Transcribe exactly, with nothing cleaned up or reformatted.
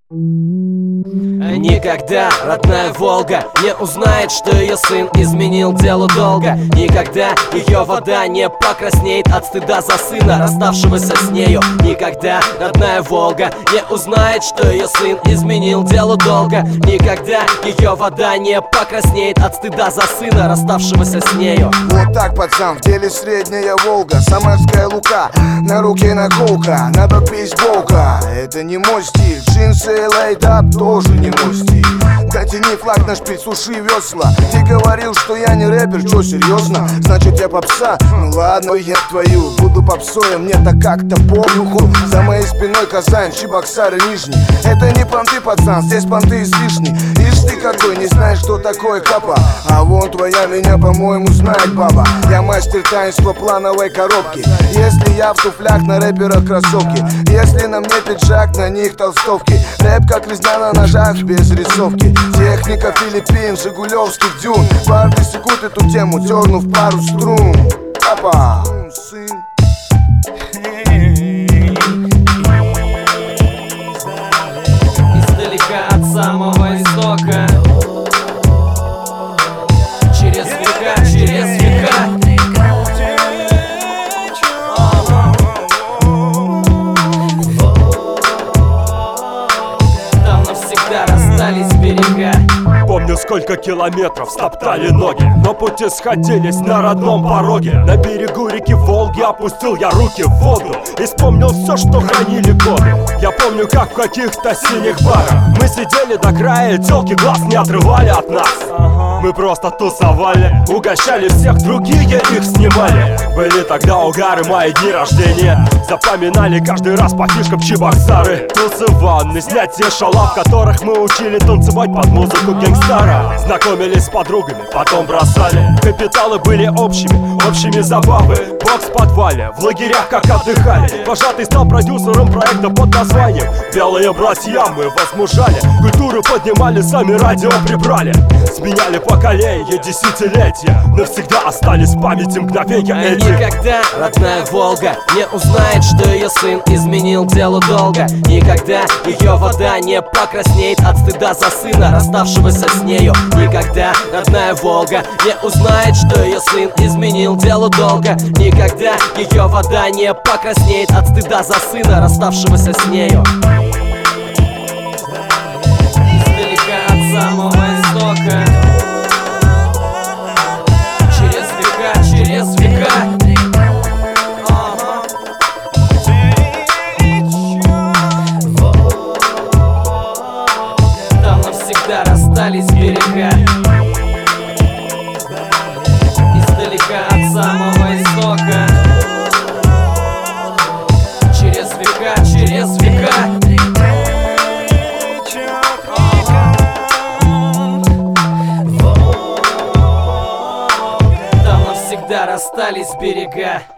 Никогда родная Волга не узнает, что ее сын изменил делу долго. Никогда ее вода не покраснеет от стыда за сына, расставшегося с нею. Никогда родная Волга не узнает, что ее сын изменил делу долго. Никогда ее вода не покраснеет от стыда за сына, расставшегося с нею. Вот так, пацан, в деле средняя Волга, самарская Лука, на руке наколка, надо бейсболка. Это не мой стиль, джинсы и лайдап тоже не мой стиль. Дотяни флаг наш, присуши весла. Ты говорил, что я не рэпер, чё, серьезно? Значит я попса? Ну ладно, я твою, буду попсой, а мне так как-то похуй. За моей спиной Казань, Чебоксары, Нижний. Это не понты, пацан, здесь понты излишни. Ишь ты какой, не знаешь, что такое капа. А вон твоя меня, по-моему, знает баба. Я мастер таинства плановой коробки. Если я в туфлях, на рэперах кроссовки. Если на мне пиджак, на них толстовки. Рэп как резня на ножах, без рисовки. Техника Филиппин, жигулевских дюн. Парни секут эту тему, дернув пару струн. Папа, сын. Издалека от самого истока, через века, через века. Там навсегда расстались берега. Помню, сколько километров стоптали ноги, но пути сходились на родном пороге. На берегу реки Волги опустил я руки в воду и вспомнил все, что хранили годы. Я помню, как в каких-то синих барах мы сидели до края, тёлки глаз не отрывали от нас. Мы просто тусовали, угощали всех, другие их снимали. Были тогда угары, мои дни рождения. Запоминали каждый раз по фишкам Чебоксары. Тусы ванны, снятие шала, в которых мы учили танцевать под музыку гангстара. Знакомились с подругами, потом бросали. Капиталы были общими, общими забавы. Бокс в подвале, в лагерях как отдыхали. Вожатый стал продюсером проекта под названием «Белые братья». Мы возмужали, культуру поднимали, сами радио прибрали. Сменяли поколения, десятилетия, навсегда остались в памяти мгновения эти. Никогда родная Волга не узнает, что ее сын изменил делу долго. Никогда ее вода не покраснеет от стыда за сына, расставшегося с нею. Никогда родная Волга не узнает, что ее сын изменил делу долго. Никогда ее вода не покраснеет от стыда за сына, расставшегося с нею. Издалека от самого истока, через века, через века. Ага. Там навсегда расстались берега. Издалека от самого истока, через века, через века. Там навсегда расстались берега.